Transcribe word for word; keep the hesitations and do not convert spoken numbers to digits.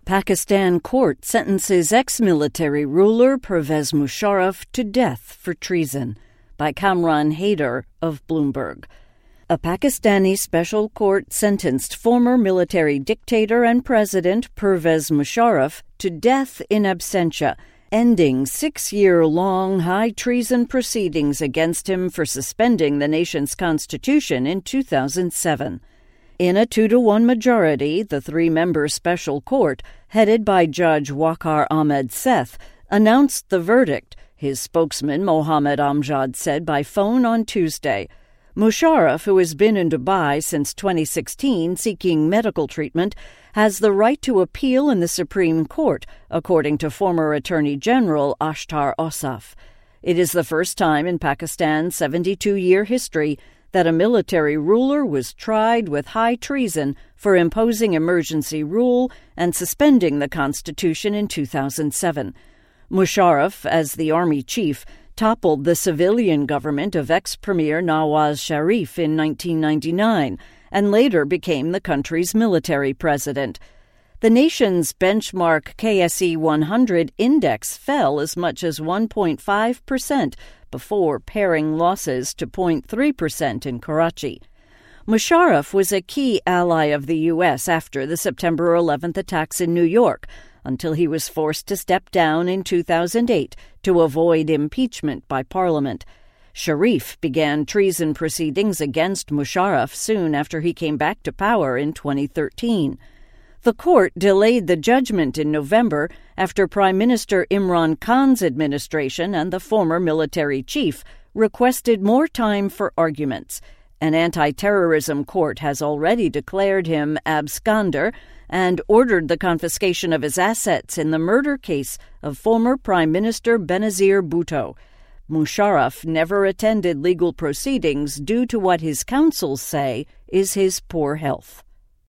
Pakistan court sentences ex-military ruler Pervez Musharraf to death for treason, by Kamran Haider of Bloomberg. A Pakistani special court sentenced former military dictator and president Pervez Musharraf to death in absentia, ending six-year-long high treason proceedings against him for suspending the nation's constitution in two thousand seven. In a two-to-one majority, the three-member special court, headed by Judge Waqar Ahmed Seth, announced the verdict, his spokesman Mohammad Amjad said by phone on Tuesday. Musharraf, who has been in Dubai since twenty sixteen seeking medical treatment, has the right to appeal in the Supreme Court, according to former Attorney General Ashtar Osaf. It is the first time in Pakistan's seventy-two-year history that a military ruler was tried with high treason for imposing emergency rule and suspending the constitution in two thousand seven. Musharraf, as the army chief, toppled the civilian government of ex-premier Nawaz Sharif in nineteen ninety-nine and later became the country's military president. The nation's benchmark K S E one hundred index fell as much as one point five percent before paring losses to zero point three percent in Karachi. Musharraf was a key ally of the U S after the September eleventh attacks in New York, until he was forced to step down in two thousand eight to avoid impeachment by Parliament. Sharif began treason proceedings against Musharraf soon after he came back to power in twenty thirteen. The court delayed the judgment in November after Prime Minister Imran Khan's administration and the former military chief requested more time for arguments. An anti-terrorism court has already declared him absconder and ordered the confiscation of his assets in the murder case of former Prime Minister Benazir Bhutto. Musharraf never attended legal proceedings due to what his counsels say is his poor health.